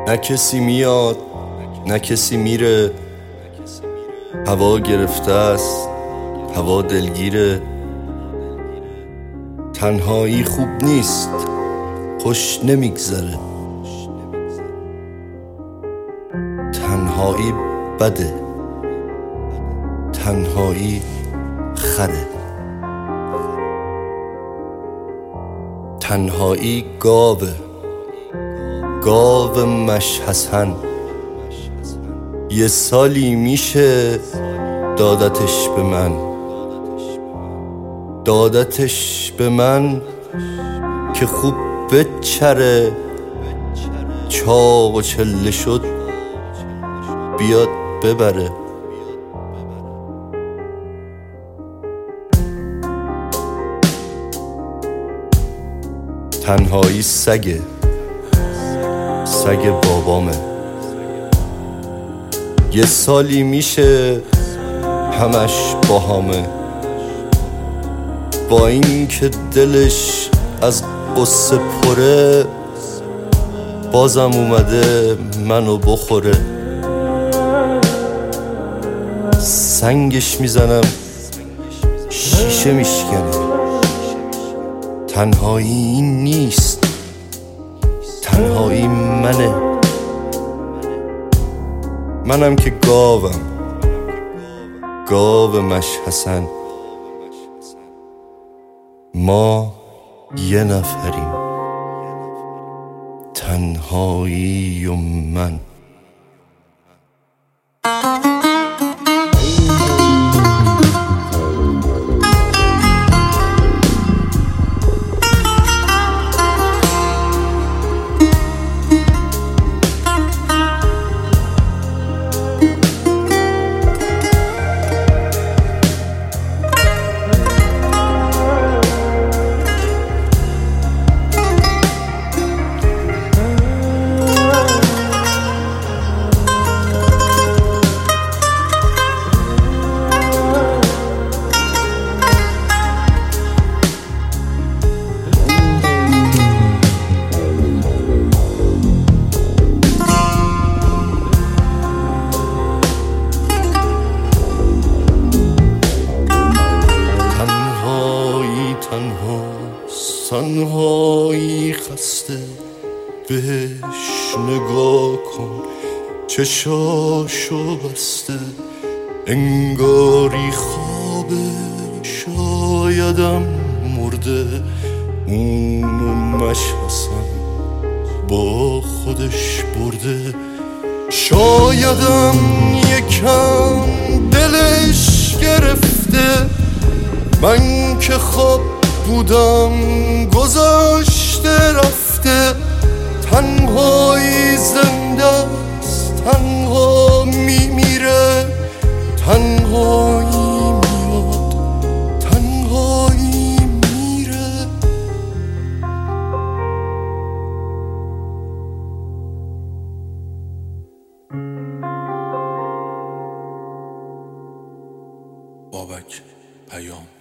نه کسی میاد نه کسی میره، هوا گرفته است، هوا دلگیره. تنهایی خوب نیست، خوش نمیگذره. تنهایی بده، تنهایی خره. تنهایی گاوه، گاو مشحسن. یه سالی میشه دادتش به من، دادتش به من که خوب بچره. چاق و چله شد بیاد ببره. تنهایی سگه، سگ بابامه. یه سالی میشه همش باهامه. با این که دلش از قصه پره، بازم اومده منو بخوره. سنگش میزنم شیشه میشکنه. تنهایی این نیست، تنهایی منه. منم که گاوم، گاو مشحسن. ما یه نفریم، تنهایی و من. تنهایی خسته، بهش نگاه کن چشاشو بسته. انگاری خوابه، شایدم مرده. اونو مشحسن با خودش برده. شایدم یکم دلش گرفته. من که خواب بودم گذاشته رفته. تنهایی زنده است، تنها میمیره. تنهایی میاد، تنهایی میره. بابک پیام.